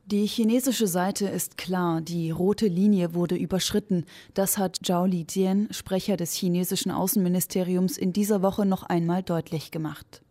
Die chinesische Seite ist klar, die rote Linie wurde überschritten. Das hat Zhao Lijian, Sprecher des chinesischen Außenministeriums, in dieser Woche noch einmal deutlich gemacht.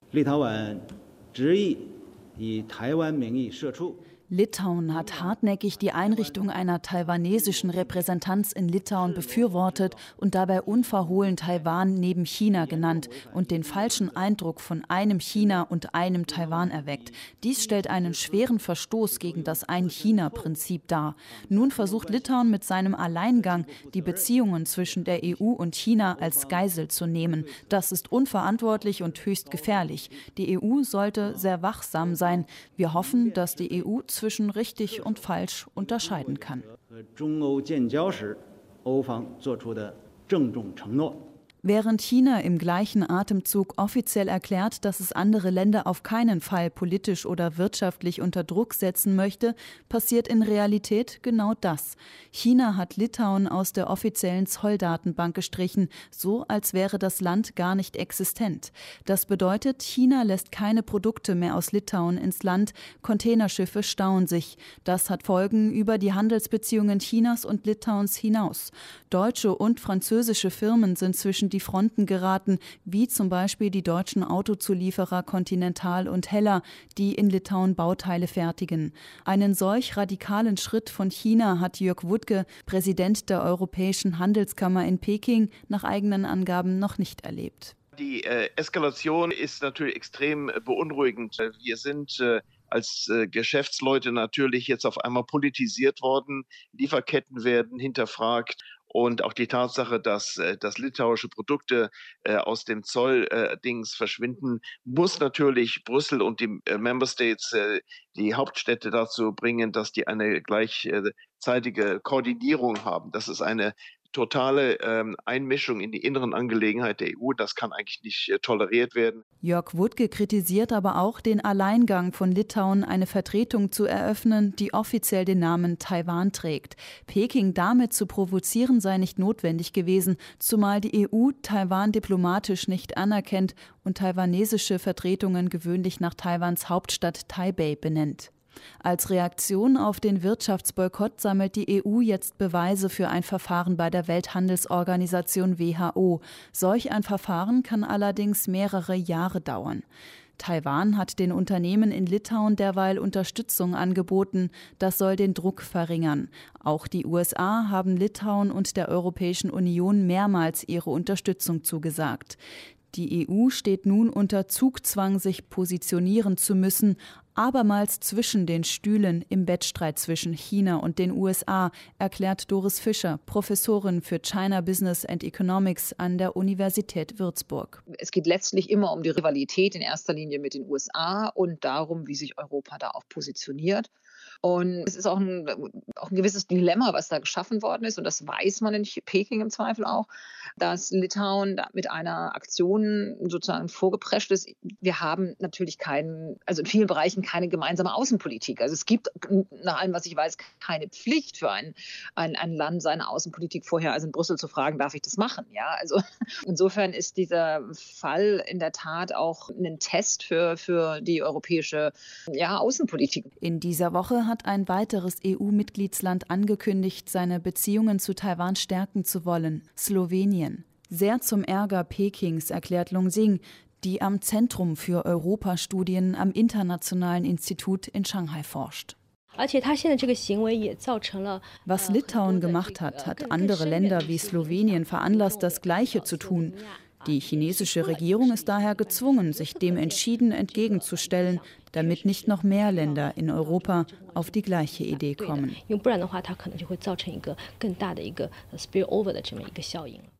Litauen hat hartnäckig die Einrichtung einer taiwanesischen Repräsentanz in Litauen befürwortet und dabei unverhohlen Taiwan neben China genannt und den falschen Eindruck von einem China und einem Taiwan erweckt. Dies stellt einen schweren Verstoß gegen das Ein-China-Prinzip dar. Nun versucht Litauen mit seinem Alleingang, die Beziehungen zwischen der EU und China als Geisel zu nehmen. Das ist unverantwortlich und höchst gefährlich. Die EU sollte sehr wachsam sein. Wir hoffen, dass die EU zwischen richtig und falsch unterscheiden kann. Während China im gleichen Atemzug offiziell erklärt, dass es andere Länder auf keinen Fall politisch oder wirtschaftlich unter Druck setzen möchte, passiert in Realität genau das. China hat Litauen aus der offiziellen Zolldatenbank gestrichen, so als wäre das Land gar nicht existent. Das bedeutet, China lässt keine Produkte mehr aus Litauen ins Land, Containerschiffe stauen sich. Das hat Folgen über die Handelsbeziehungen Chinas und Litauens hinaus. Deutsche und französische Firmen sind zwischen die Fronten geraten, wie zum Beispiel die deutschen Autozulieferer Continental und Heller, die in Litauen Bauteile fertigen. Einen solch radikalen Schritt von China hat Jörg Wuttke, Präsident der Europäischen Handelskammer in Peking, nach eigenen Angaben noch nicht erlebt. Die Eskalation ist natürlich extrem beunruhigend. Wir sind als Geschäftsleute natürlich jetzt auf einmal politisiert worden. Lieferketten werden hinterfragt. Und auch die Tatsache, dass litauische Produkte aus dem Zolldings verschwinden, muss natürlich Brüssel und die Member States, die Hauptstädte dazu bringen, dass die eine gleichzeitige Koordinierung haben. Das ist eine totale Einmischung in die inneren Angelegenheiten der EU. Das kann eigentlich nicht toleriert werden. Jörg Wuttke kritisiert aber auch den Alleingang von Litauen, eine Vertretung zu eröffnen, die offiziell den Namen Taiwan trägt. Peking damit zu provozieren sei nicht notwendig gewesen, zumal die EU Taiwan diplomatisch nicht anerkennt und taiwanesische Vertretungen gewöhnlich nach Taiwans Hauptstadt Taipei benennt. Als Reaktion auf den Wirtschaftsboykott sammelt die EU jetzt Beweise für ein Verfahren bei der Welthandelsorganisation WHO. Solch ein Verfahren kann allerdings mehrere Jahre dauern. Taiwan hat den Unternehmen in Litauen derweil Unterstützung angeboten. Das soll den Druck verringern. Auch die USA haben Litauen und der Europäischen Union mehrmals ihre Unterstützung zugesagt. Die EU steht nun unter Zugzwang, sich positionieren zu müssen, abermals zwischen den Stühlen im Wettstreit zwischen China und den USA, erklärt Doris Fischer, Professorin für China Business and Economics an der Universität Würzburg. Es geht letztlich immer um die Rivalität in erster Linie mit den USA und darum, wie sich Europa da auch positioniert. Und es ist auch ein gewisses Dilemma, was da geschaffen worden ist. Und das weiß man in Peking im Zweifel auch, dass Litauen da mit einer Aktion sozusagen vorgeprescht ist. Wir haben natürlich in vielen Bereichen keine gemeinsame Außenpolitik. Also es gibt, nach allem, was ich weiß, keine Pflicht für ein Land, seine Außenpolitik vorher in Brüssel zu fragen, darf ich das machen? Ja, also insofern ist dieser Fall in der Tat auch ein Test für die europäische Außenpolitik. In dieser Woche hat ein weiteres EU-Mitgliedsland angekündigt, seine Beziehungen zu Taiwan stärken zu wollen: Slowenien. Sehr zum Ärger Pekings, erklärt Long Xing, die am Zentrum für Europastudien am Internationalen Institut in Shanghai forscht. Was Litauen gemacht hat, hat andere Länder wie Slowenien veranlasst, das Gleiche zu tun. Die chinesische Regierung ist daher gezwungen, sich dem entschieden entgegenzustellen, damit nicht noch mehr Länder in Europa auf die gleiche Idee kommen.